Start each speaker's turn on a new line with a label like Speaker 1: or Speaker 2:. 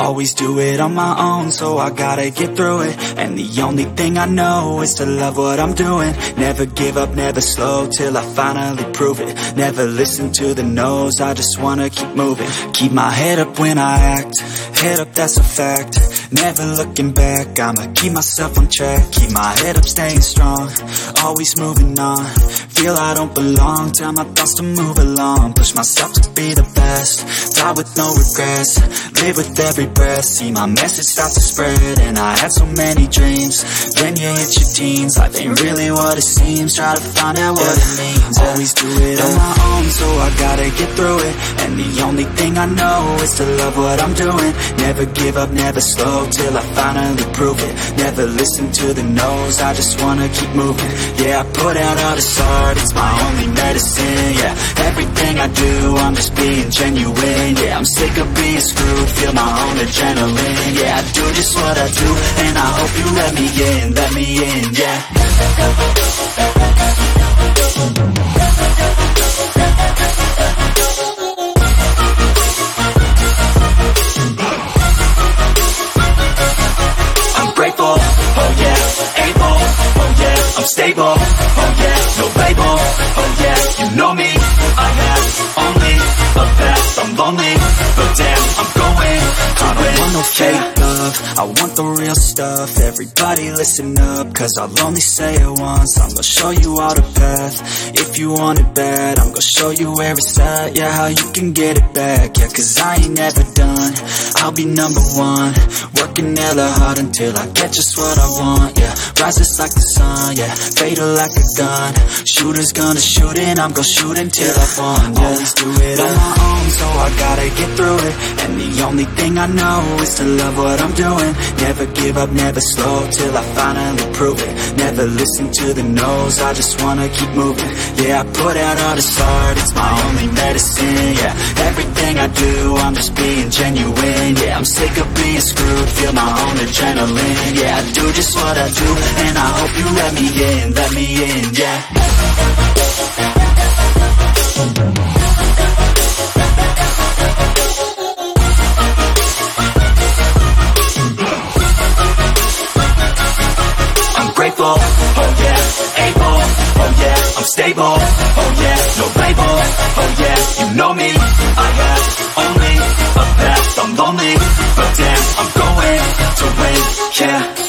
Speaker 1: always do it on my own, so I gotta get through it. And the only thing I know is to love what I'm doing. Never give up, never slow, till I finally prove it. Never listen to the no's, I just wanna keep moving. Keep my head up when I act, head up, that's a fact. Never looking back, I'ma keep myself on track. Keep my head up, staying strong, always moving on. Feel I don't belong, tell my thoughts to move along. Push myself to be the best, die with no regrets. Live with every breath, see my message start to spread. And I had so many dreams, then you hit your teens. Life ain't really what it seems, try to find out what it means. Always do it on my own, so I gotta get through it. And the only thing I know is to love what I'm doing. Never give up, never slow, till I finally prove it. Never listen to the no's, I just wanna keep moving. Yeah, I put out all this art, it's my only medicine. Yeah, everything I do, I'm just being genuine. Yeah, I'm sick of being screwed, feel my own adrenaline. Yeah, I do just what I do, and I hope you let me in, yeah. I'm grateful, oh yeah, able, oh yeah, I'm stable, oh yeah, no label, oh yeah, you know me, I have only the best. I'm lonely, but damn, I'm going. I don't want no fake love, I want the real stuff. Everybody listen up, cause I'll only say it once. I'm gonna show you all the path, if you want it bad. I'm gonna show you where it's at, yeah, how you can get it back. Yeah, cause I ain't never done, I'll be number one. Working hella hard until I get just what I want, yeah. Rises like the sun, yeah, fatal like a gun. Shooter's gonna shoot and I'm gonna shoot until I won, yeah. Always do it on my own, so I gotta get through it. And the only thing I know is to love what I'm doing. Never give up, never slow, till I finally prove it. Never listen to the no's, I just wanna keep moving. Yeah, I put out all this art, it's my only medicine. Yeah, everything I do, I'm just being genuine. Yeah, I'm sick of being screwed, feel my own adrenaline. Yeah, I do just what I do, and I hope you let me in, yeah. Grateful, oh yeah, able, oh yeah, I'm stable, oh yeah, no label, oh yeah, you know me, I have only the best. I'm lonely, but damn, I'm going to win, yeah.